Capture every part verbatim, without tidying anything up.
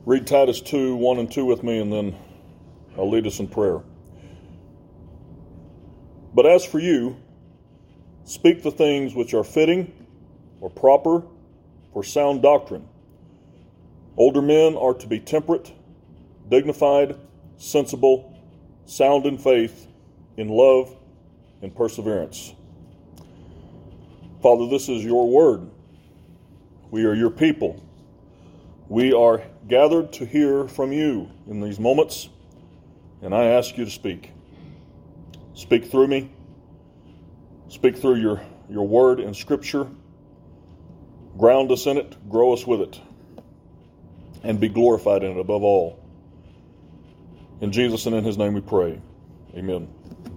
Read Titus two, one and two with me, and then I'll lead us in prayer. But as for you, speak the things which are fitting or proper for sound doctrine. Older men are to be temperate, dignified, sensible, sound in faith, in love, and perseverance. Father, this is your word. We are your people. We are gathered to hear from you in these moments, and I ask you to speak. Speak through me. Speak through your, your word and scripture. Ground us in it, grow us with it, and be glorified in it above all. In Jesus and in his name we pray. Amen.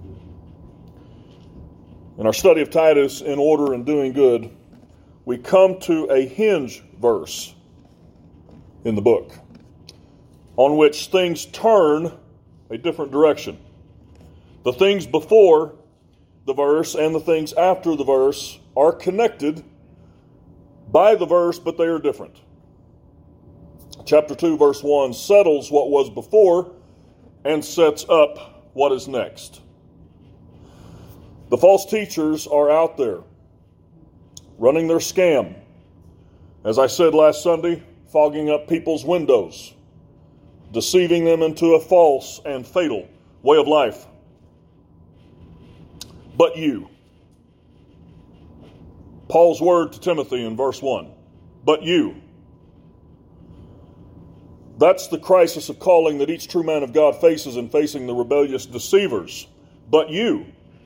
In our study of Titus, in order and doing good, we come to a hinge verse in the book on which things turn a different direction. The things before the verse and the things after the verse are connected by the verse, but they are different. Chapter two, verse one settles what was before and sets up what is next. The false teachers are out there running their scam. As I said last Sunday, fogging up people's windows, deceiving them into a false and fatal way of life. But you. Paul's word to Timothy in verse one. But you. That's the crisis of calling that each true man of God faces in facing the rebellious deceivers. But you.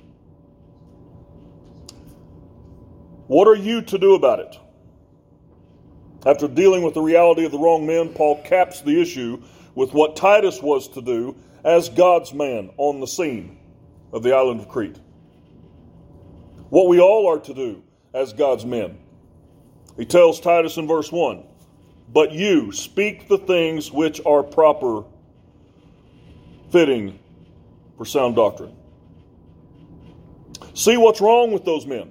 What are you to do about it? After dealing with the reality of the wrong men, Paul caps the issue with what Titus was to do as God's man on the scene of the island of Crete. What we all are to do as God's men. He tells Titus in verse one, but you speak the things which are proper, fitting for sound doctrine. See what's wrong with those men.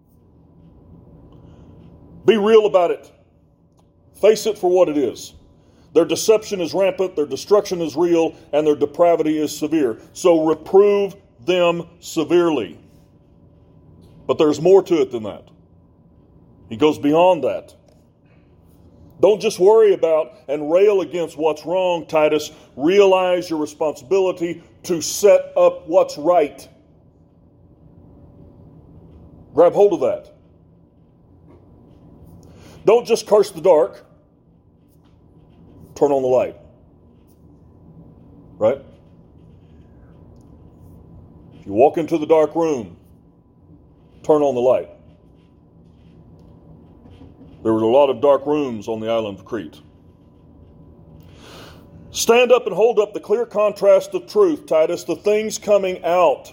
Be real about it. Face it for what it is. Their deception is rampant, their destruction is real, and their depravity is severe. So reprove them severely. But there's more to it than that. He goes beyond that. Don't just worry about and rail against what's wrong, Titus. Realize your responsibility to set up what's right. Grab hold of that. Don't just curse the dark. Turn on the light. Right? If you walk into the dark room, turn on the light. There was a lot of dark rooms on the island of Crete. Stand up and hold up the clear contrast of truth, Titus, the things coming out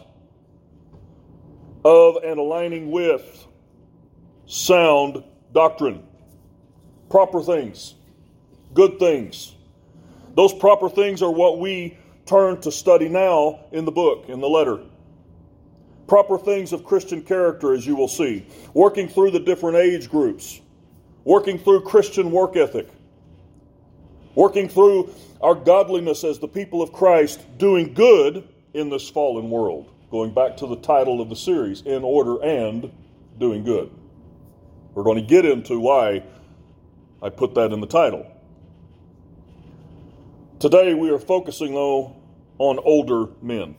of and aligning with sound doctrine. Proper things. Good things. Those proper things are what we turn to study now in the book, in the letter. Proper things of Christian character, as you will see. Working through the different age groups. Working through Christian work ethic. Working through our godliness as the people of Christ. Doing good in this fallen world. Going back to the title of the series, In Order and Doing Good. We're going to get into why I put that in the title. Today we are focusing, though, on older men.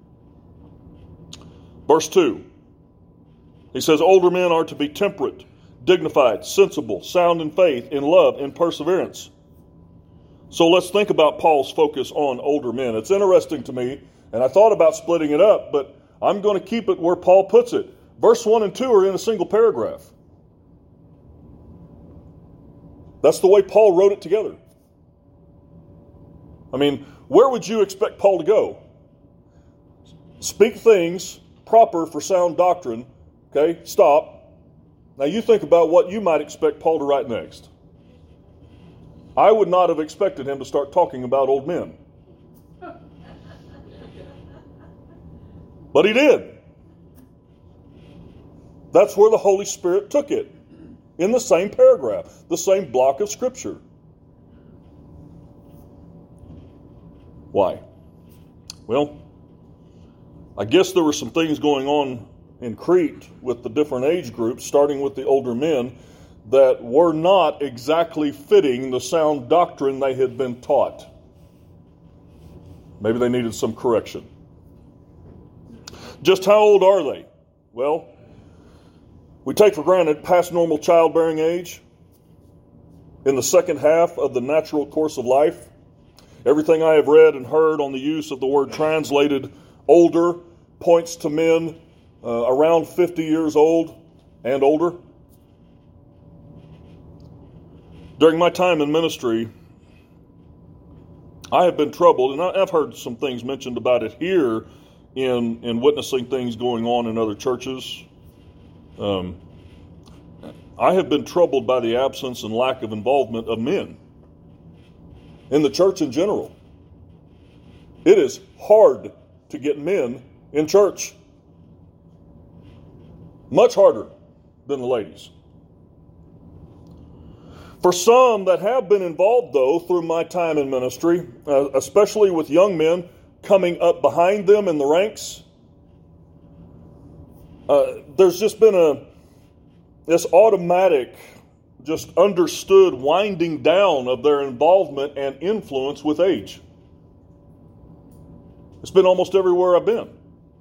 Verse two. He says, older men are to be temperate, dignified, sensible, sound in faith, in love, in perseverance. So let's think about Paul's focus on older men. It's interesting to me, and I thought about splitting it up, but I'm going to keep it where Paul puts it. Verse one and two are in a single paragraph. That's the way Paul wrote it together. I mean, where would you expect Paul to go? Speak things proper for sound doctrine. Okay, stop. Now you think about what you might expect Paul to write next. I would not have expected him to start talking about old men. But he did. That's where the Holy Spirit took it. In the same paragraph, the same block of Scripture. Why? Well, I guess there were some things going on in Crete with the different age groups, starting with the older men, that were not exactly fitting the sound doctrine they had been taught. Maybe they needed some correction. Just how old are they? Well, we take for granted past normal childbearing age. In the second half of the natural course of life, everything I have read and heard on the use of the word translated older points to men uh, around fifty years old and older. During my time in ministry, I have been troubled, and I've heard some things mentioned about it here in, in witnessing things going on in other churches. Um, I have been troubled by the absence and lack of involvement of men in the church in general. It is hard to get men in church. Much harder than the ladies. For some that have been involved, though, through my time in ministry, uh, especially with young men coming up behind them in the ranks, uh, there's just been a this automatic, just understood winding down of their involvement and influence with age. It's been almost everywhere I've been.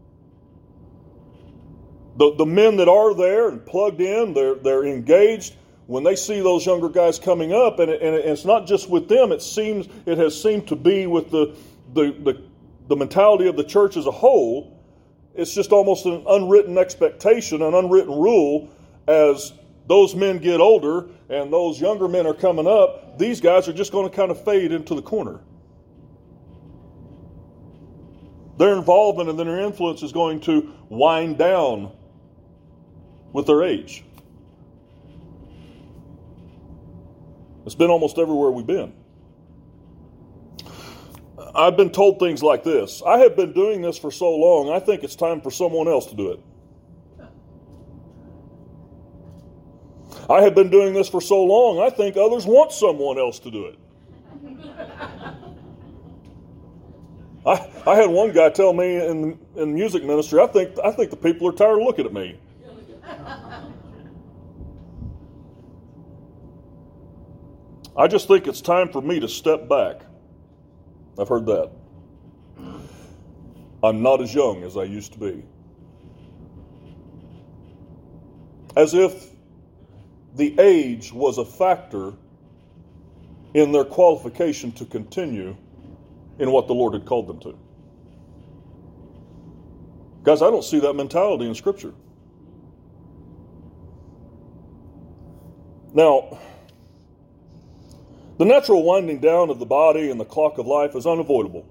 The, the men that are there and plugged in, they're, they're engaged. When they see those younger guys coming up, and, it, and it's not just with them, it seems it has seemed to be with the, the, the, the mentality of the church as a whole. It's just almost an unwritten expectation, an unwritten rule. As those men get older and those younger men are coming up, these guys are just going to kind of fade into the corner. Their involvement and their influence is going to wind down with their age. It's been almost everywhere we've been. I've been told things like this: I have been doing this for so long, I think it's time for someone else to do it. I have been doing this for so long, I think others want someone else to do it. I, I had one guy tell me in in music ministry, I think I think the people are tired of looking at me. I just think it's time for me to step back. I've heard that. I'm not as young as I used to be. As if the age was a factor in their qualification to continue in what the Lord had called them to. Guys, I don't see that mentality in Scripture. Now, the natural winding down of the body and the clock of life is unavoidable.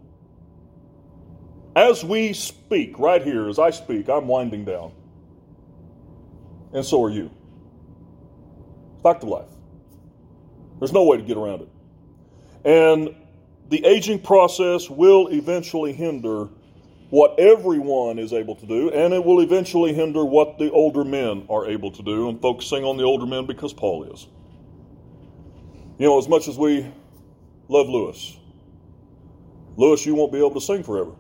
As we speak, right here, as I speak, I'm winding down. And so are you. Fact of life. There's no way to get around it. And the aging process will eventually hinder what everyone is able to do, and it will eventually hinder what the older men are able to do. I'm focusing on the older men because Paul is. You know, as much as we love Lewis, Lewis, you won't be able to sing forever.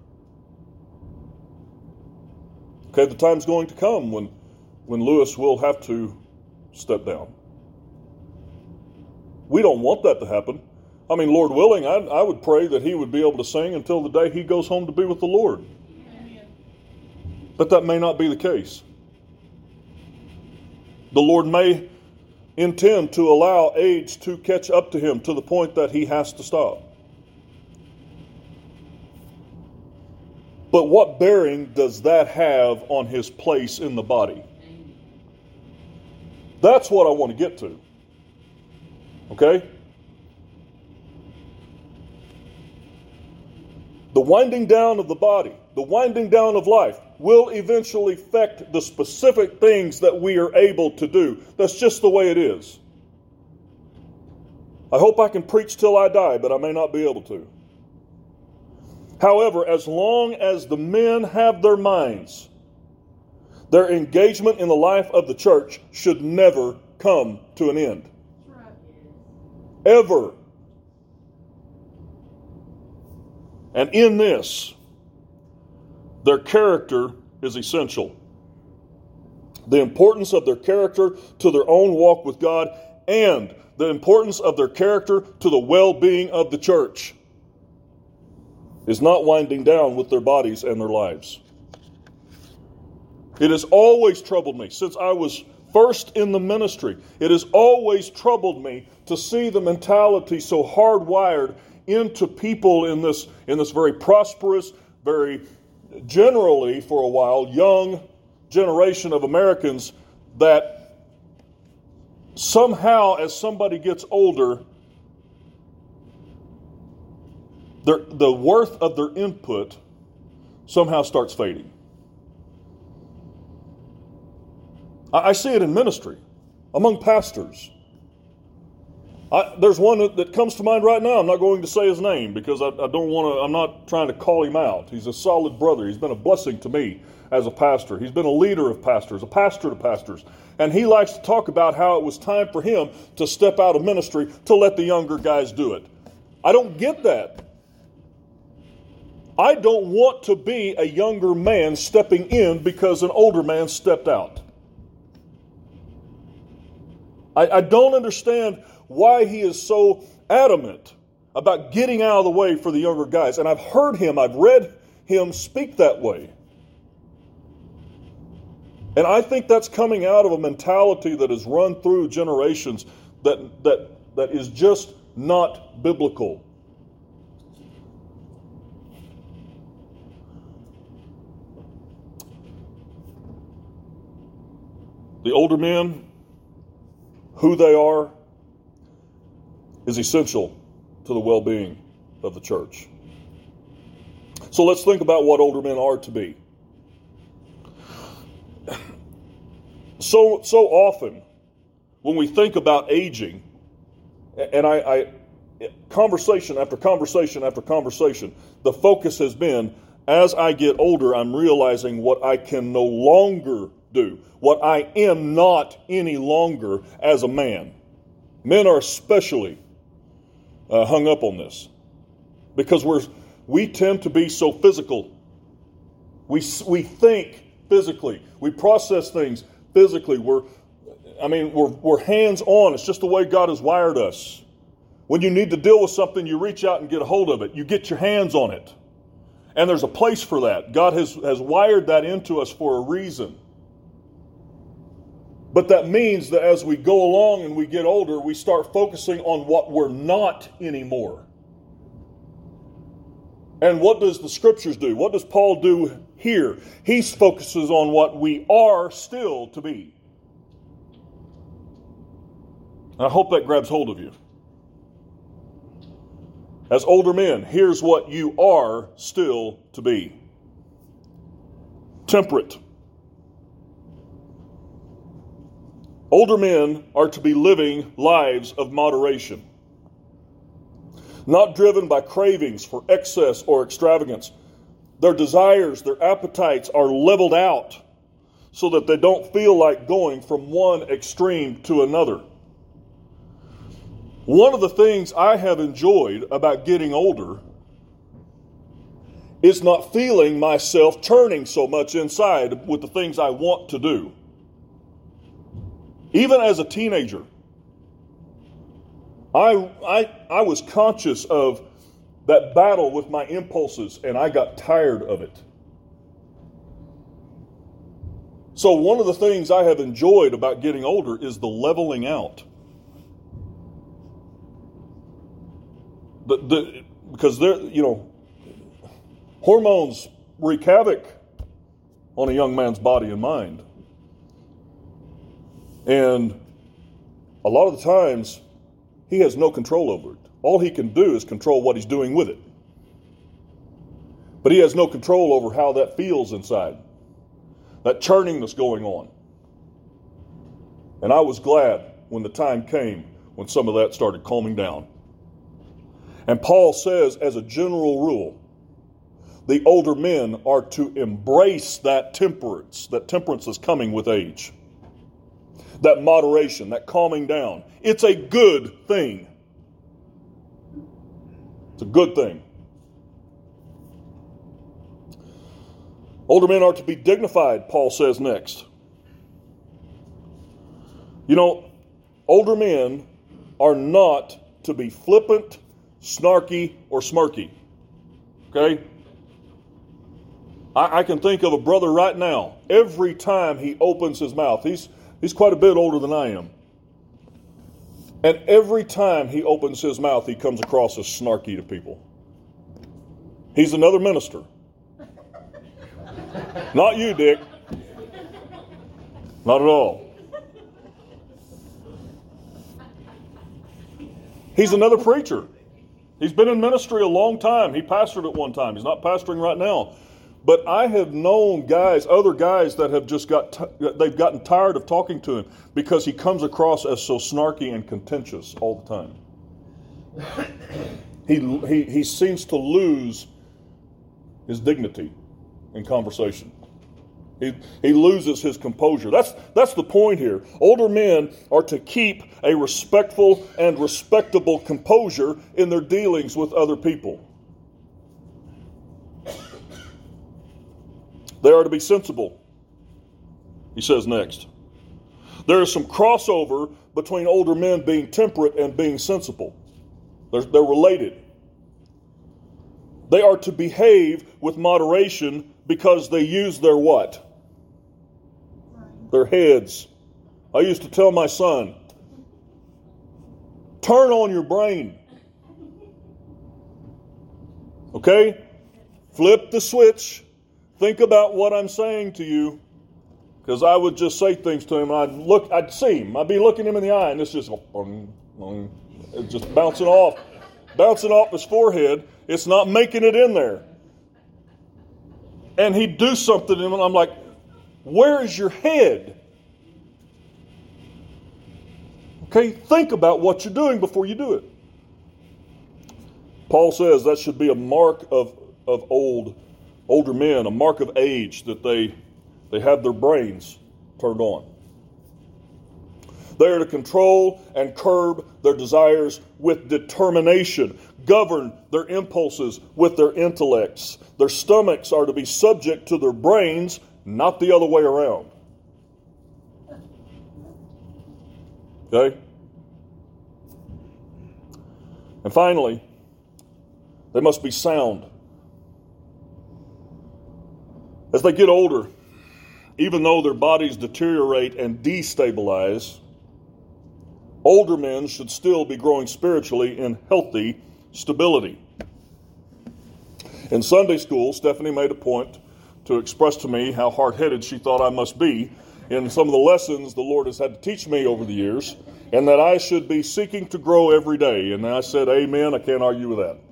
Okay, the time's going to come when, when Lewis will have to step down. We don't want that to happen. I mean, Lord willing, I, I would pray that he would be able to sing until the day he goes home to be with the Lord. Amen. But that may not be the case. The Lord may intend to allow age to catch up to him to the point that he has to stop. But what bearing does that have on his place in the body? That's what I want to get to. Okay? The winding down of the body, the winding down of life, will eventually affect the specific things that we are able to do. That's just the way it is. I hope I can preach till I die, but I may not be able to. However, as long as the men have their minds, their engagement in the life of the church should never come to an end. Ever. And in this, their character is essential. The importance of their character to their own walk with God, and the importance of their character to the well-being of the church, is not winding down with their bodies and their lives. It has always troubled me since I was first in the ministry. It has always troubled me to see the mentality so hardwired into people in this, in this very prosperous, very generally for a while, young generation of Americans, that somehow as somebody gets older, their, the worth of their input somehow starts fading. I, I see it in ministry, among pastors. I, there's one that, that comes to mind right now. I'm not going to say his name because I, I don't want to, I'm not trying to call him out. He's a solid brother. He's been a blessing to me as a pastor. He's been a leader of pastors, a pastor to pastors. And he likes to talk about how it was time for him to step out of ministry to let the younger guys do it. I don't get that. I don't want to be a younger man stepping in because an older man stepped out. I, I don't understand why he is so adamant about getting out of the way for the younger guys. And I've heard him, I've read him speak that way. And I think that's coming out of a mentality that has run through generations that that that is just not biblical. The older men, who they are, is essential to the well-being of the church. So let's think about what older men are to be. So so often, when we think about aging, and I, I conversation after conversation after conversation, the focus has been, as I get older, I'm realizing what I can no longer do, what I am not any longer as a man. Men are especially uh, hung up on this because we're we tend to be so physical. We we think physically. We process things physically. We're, I mean, we're we're hands-on. It's just the way God has wired us. When you need to deal with something, you reach out and get a hold of it. You get your hands on it. And there's a place for that. God has, has wired that into us for a reason. But that means that as we go along and we get older, we start focusing on what we're not anymore. And what does the scriptures do? What does Paul do here? He focuses on what we are still to be. And I hope that grabs hold of you. As older men, here's what you are still to be. Temperate. Older men are to be living lives of moderation, not driven by cravings for excess or extravagance. Their desires, their appetites are leveled out so that they don't feel like going from one extreme to another. One of the things I have enjoyed about getting older is not feeling myself turning so much inside with the things I want to do. Even as a teenager, I, I, I was conscious of that battle with my impulses, and I got tired of it. So one of the things I have enjoyed about getting older is the leveling out. The, the, because they're, you know, hormones wreak havoc on a young man's body and mind. And a lot of the times, he has no control over it. All he can do is control what he's doing with it. But he has no control over how that feels inside. That churning that's going on. And I was glad when the time came when some of that started calming down. And Paul says, as a general rule, the older men are to embrace that temperance, that temperance is coming with age. That moderation, that calming down. It's a good thing. It's a good thing. Older men are to be dignified, Paul says next. You know, older men are not to be flippant, snarky, or smirky. Okay? I, I can think of a brother right now. Every time he opens his mouth, he's he's quite a bit older than I am. And every time he opens his mouth, he comes across as snarky to people. He's another minister. Not you, Dick. Not at all. He's another preacher. He's been in ministry a long time. He pastored at one time. He's not pastoring right now. But I have known guys, other guys that have just got, t- they've gotten tired of talking to him because he comes across as so snarky and contentious all the time. He, he, he seems to lose his dignity in conversation. He, he loses his composure. That's, that's the point here. Older men are to keep a respectful and respectable composure in their dealings with other people. They are to be sensible, he says next. There is some crossover between older men being temperate and being sensible. They're, they're related. They are to behave with moderation because they use their what? Their heads. I used to tell my son, turn on your brain. Okay? Flip the switch. Think about what I'm saying to you. Because I would just say things to him and I'd look, I'd see him. I'd be looking him in the eye and it's just, it's just bouncing off, bouncing off his forehead. It's not making it in there. And he'd do something and I'm like, where is your head? Okay, think about what you're doing before you do it. Paul says that should be a mark of, of old, older men, a mark of age, that they, they have their brains turned on. They are to control and curb their desires with determination, govern their impulses with their intellects. Their stomachs are to be subject to their brains, not the other way around. Okay? And finally, they must be sound. As they get older, even though their bodies deteriorate and destabilize, older men should still be growing spiritually in healthy stability. In Sunday school, Stephanie made a point to express to me how hard-headed she thought I must be in some of the lessons the Lord has had to teach me over the years, and that I should be seeking to grow every day. And I said, amen, I can't argue with that.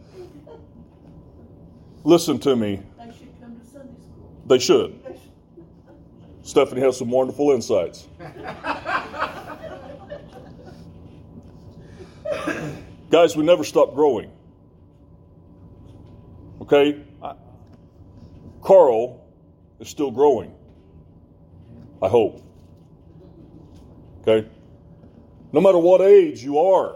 Listen to me. They should come to Sunday school. They should. Stephanie has some wonderful insights. Guys, we never stop growing. Okay? I, Carl is still growing. I hope. Okay? No matter what age you are,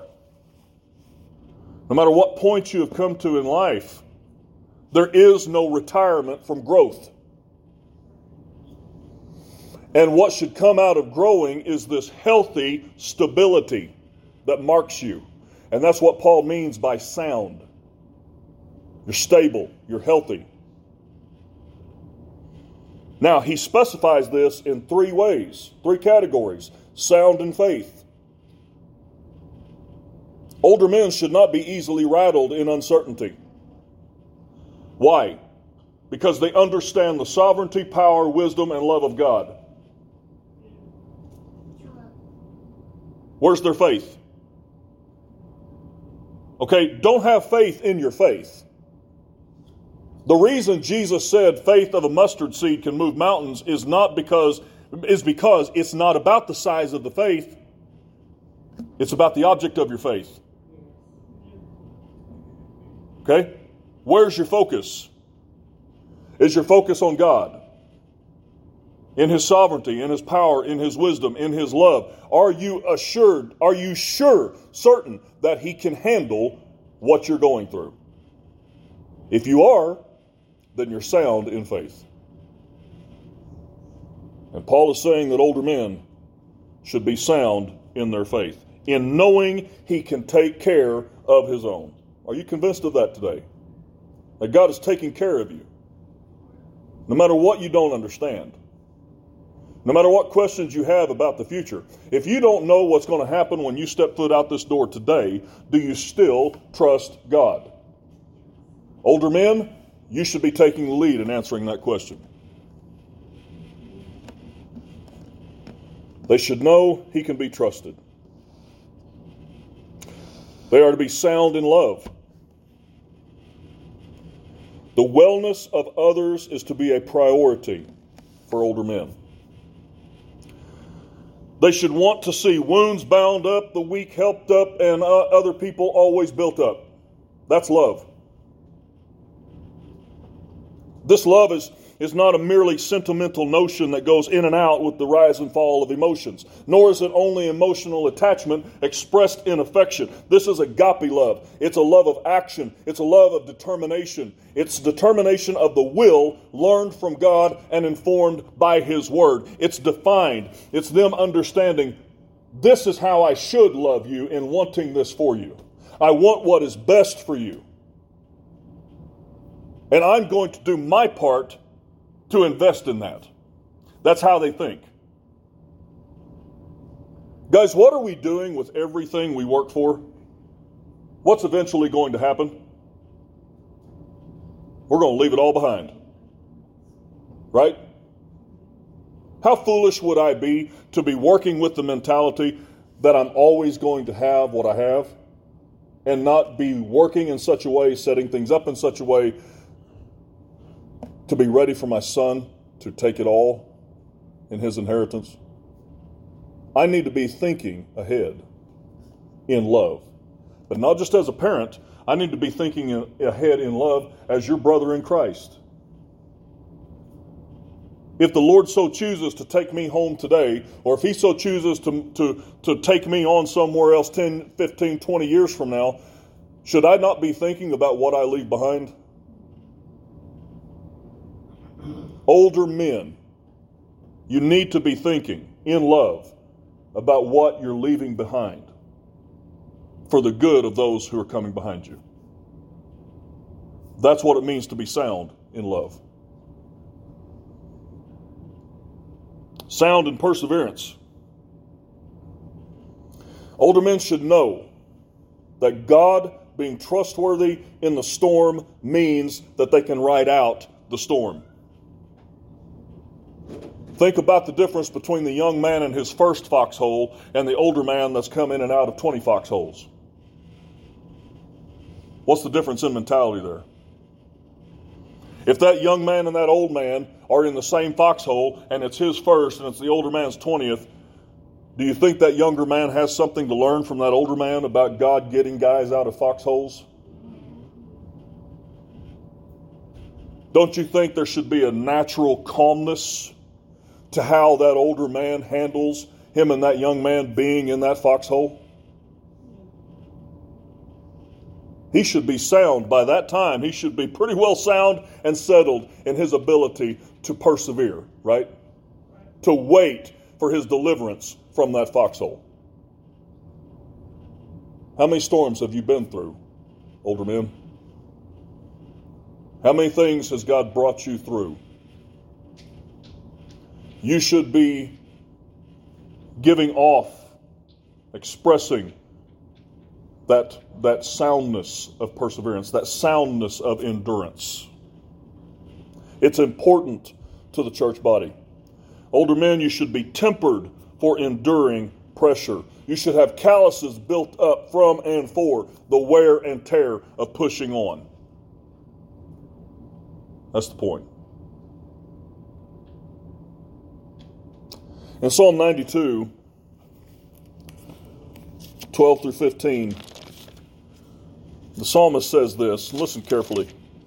no matter what point you have come to in life, there is no retirement from growth. And what should come out of growing is this healthy stability that marks you. And that's what Paul means by sound. You're stable. You're healthy. Now, he specifies this in three ways, three categories. Sound in faith. Older men should not be easily rattled in uncertainty. Why? Because they understand the sovereignty, power, wisdom, and love of God. Where's their faith? Okay, don't have faith in your faith. The reason Jesus said faith of a mustard seed can move mountains is not because is because it's not about the size of the faith. It's about the object of your faith. Okay? Where's your focus? Is your focus on God? In His sovereignty, in His power, in His wisdom, in His love? Are you assured, are you sure, certain that He can handle what you're going through? If you are, then you're sound in faith. And Paul is saying that older men should be sound in their faith, in knowing he can take care of his own. Are you convinced of that today? That God is taking care of you. No matter what you don't understand. No matter what questions you have about the future. If you don't know what's going to happen when you step foot out this door today, do you still trust God? Older men, you should be taking the lead in answering that question. They should know he can be trusted. They are to be sound in love. The wellness of others is to be a priority for older men. They should want to see wounds bound up, the weak helped up, and uh, other people always built up. That's love. This love is, is not a merely sentimental notion that goes in and out with the rise and fall of emotions, nor is it only emotional attachment expressed in affection. This is agape love. It's a love of action. It's a love of determination. It's determination of the will learned from God and informed by His Word. It's defined. It's them understanding, this is how I should love you in wanting this for you. I want what is best for you. And I'm going to do my part to invest in that. That's how they think. Guys, what are we doing with everything we work for? What's eventually going to happen? We're going to leave it all behind. Right? How foolish would I be to be working with the mentality that I'm always going to have what I have and not be working in such a way, setting things up in such a way to be ready for my son to take it all in his inheritance? I need to be thinking ahead in love. But not just as a parent, I need to be thinking ahead in love as your brother in Christ. If the Lord so chooses to take me home today, or if He so chooses to, to, to take me on somewhere else ten, fifteen, twenty years from now, should I not be thinking about what I leave behind? Older men, you need to be thinking in love about what you're leaving behind for the good of those who are coming behind you. That's what it means to be sound in love. Sound in perseverance. Older men should know that God being trustworthy in the storm means that they can ride out the storm. Think about the difference between the young man in his first foxhole and the older man that's come in and out of twenty foxholes. What's the difference in mentality there? If that young man and that old man are in the same foxhole and it's his first and it's the older man's twentieth, do you think that younger man has something to learn from that older man about God getting guys out of foxholes? Don't you think there should be a natural calmness to how that older man handles him and that young man being in that foxhole? He should be sound by that time. He should be pretty well sound and settled in his ability to persevere, right? To wait for his deliverance from that foxhole. How many storms have you been through, older men? How many things has God brought you through? You should be giving off, expressing that, that soundness of perseverance, that soundness of endurance. It's important to the church body. Older men, you should be tempered for enduring pressure. You should have calluses built up from and for the wear and tear of pushing on. That's the point. In Psalm ninety-two, twelve through fifteen, the psalmist says this, and listen carefully.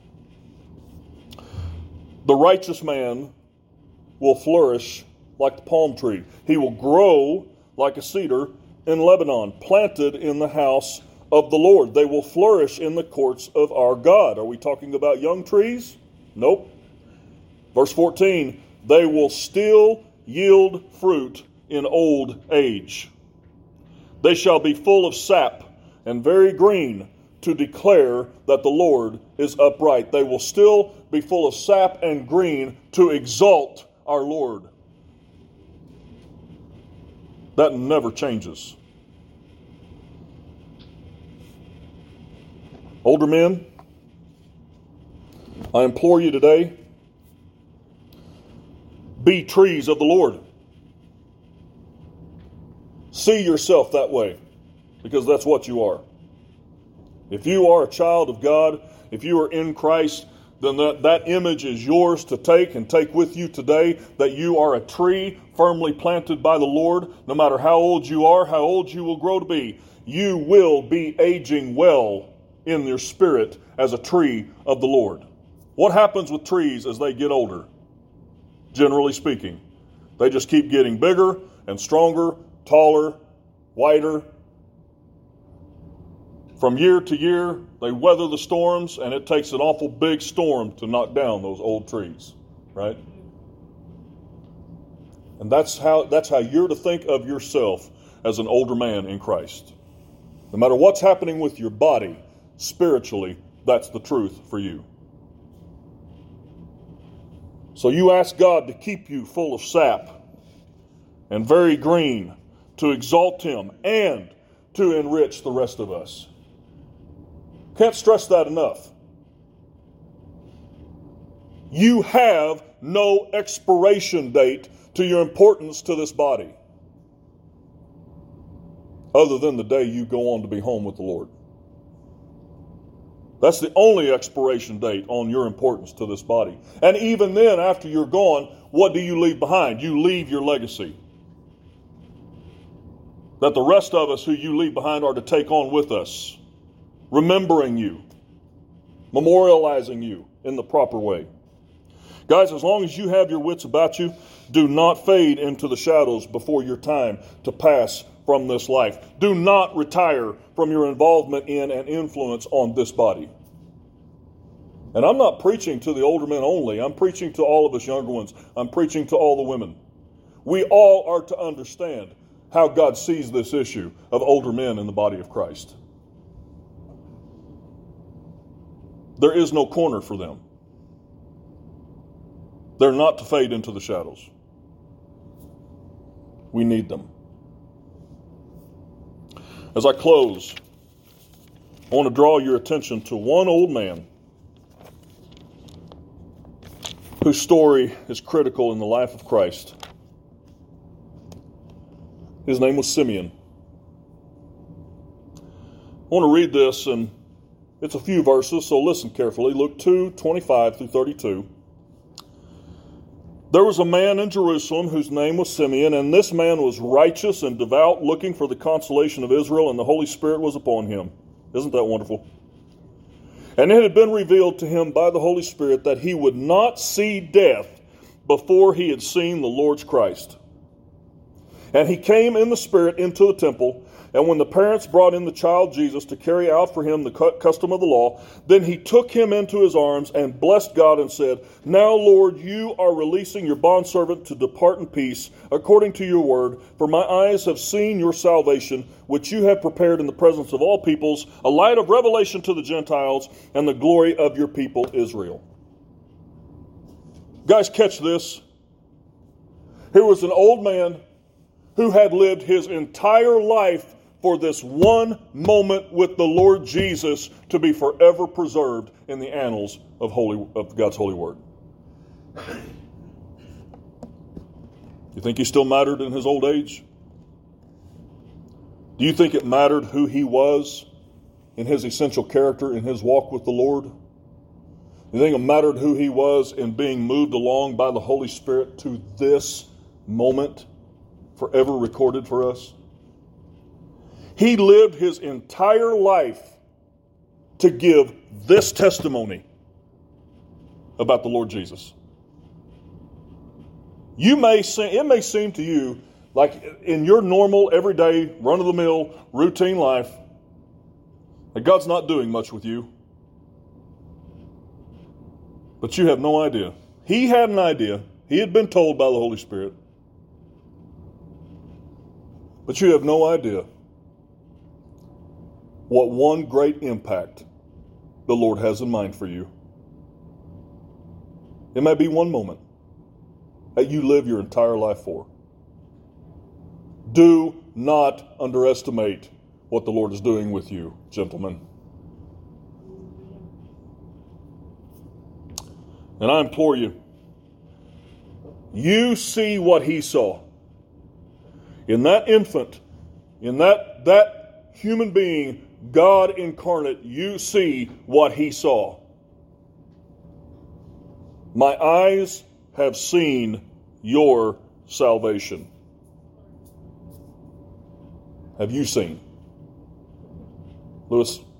The righteous man will flourish like the palm tree. He will grow like a cedar in Lebanon, planted in the house of the Lord. They will flourish in the courts of our God. Are we talking about young trees? Nope. Verse fourteen, they will still yield fruit in old age. They shall be full of sap and very green, to declare that the Lord is upright. They will still be full of sap and green to exalt our Lord. That never changes. Older men, I implore you today, be trees of the Lord. See yourself that way, because that's what you are. If you are a child of God, if you are in Christ, then that, that image is yours to take and take with you today, that you are a tree firmly planted by the Lord. No matter how old you are, how old you will grow to be, you will be aging well in your spirit as a tree of the Lord. What happens with trees as they get older? Generally speaking, they just keep getting bigger and stronger, taller, wider. From year to year, they weather the storms, and it takes an awful big storm to knock down those old trees, right? And that's how that's how you're to think of yourself as an older man in Christ. No matter what's happening with your body, spiritually, that's the truth for you. So you ask God to keep you full of sap and very green, to exalt Him and to enrich the rest of us. Can't stress that enough. You have no expiration date to your importance to this body, other than the day you go on to be home with the Lord. That's the only expiration date on your importance to this body. And even then, after you're gone, what do you leave behind? You leave your legacy. That the rest of us who you leave behind are to take on with us, remembering you, memorializing you in the proper way. Guys, as long as you have your wits about you, do not fade into the shadows before your time to pass from this life. Do not retire from your involvement in and influence on this body. And I'm not preaching to the older men only. I'm preaching to all of us younger ones. I'm preaching to all the women. We all are to understand how God sees this issue of older men in the body of Christ. There is no corner for them. They're not to fade into the shadows. We need them. As I close, I want to draw your attention to one old man whose story is critical in the life of Christ. His name was Simeon. I want to read this, and it's a few verses, so listen carefully. Luke two, twenty-five through thirty-two. There was a man in Jerusalem whose name was Simeon, and this man was righteous and devout, looking for the consolation of Israel, and the Holy Spirit was upon him. Isn't that wonderful? And it had been revealed to him by the Holy Spirit that he would not see death before he had seen the Lord's Christ. And he came in the Spirit into the temple, and when the parents brought in the child Jesus to carry out for him the custom of the law, then he took him into his arms and blessed God and said, Now, Lord, you are releasing your bondservant to depart in peace, according to your word, for my eyes have seen your salvation, which you have prepared in the presence of all peoples, a light of revelation to the Gentiles, and the glory of your people Israel. Guys, catch this. Here was an old man who had lived his entire life for this one moment with the Lord Jesus to be forever preserved in the annals of holy of God's holy word. You think he still mattered in his old age? Do you think it mattered who he was in his essential character in his walk with the Lord? You think it mattered who he was in being moved along by the Holy Spirit to this moment forever recorded for us? He lived his entire life to give this testimony about the Lord Jesus. You may see, it may seem to you like in your normal, everyday, run-of-the-mill, routine life, that God's not doing much with you. But you have no idea. He had an idea. He had been told by the Holy Spirit But you have no idea what one great impact the Lord has in mind for you. It may be one moment that you live your entire life for. Do not underestimate what the Lord is doing with you, gentlemen. And I implore you, you see what he saw. In that infant, in that, that human being, God incarnate, you see what he saw. My eyes have seen your salvation. Have you seen? Lewis?